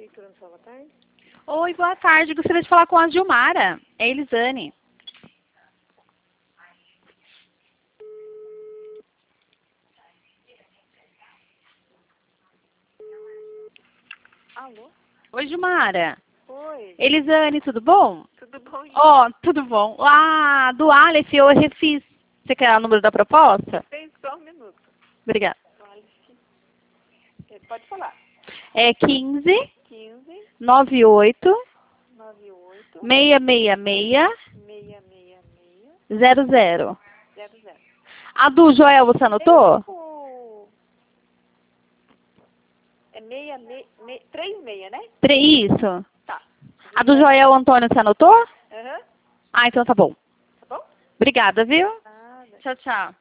Prefeitura no Boa tarde. Oi, boa tarde. Gostaria de falar com a Gilmara. É Elisane. Alô? Oi, Gilmara. Oi. Elisane, tudo bom? Tudo bom? Tudo bom. Ah, do Aleph eu refiz. Você quer o número da proposta? Tem só um minuto. Obrigada. Pode falar. É 15 15 98 98 666 666 00. 00. A do Joel, você anotou? É 36, né? Isso. Tá. A do Joel Antônio, você anotou? Aham. Ah, então tá bom. Tá bom? Obrigada, viu? Nada. Tchau, tchau.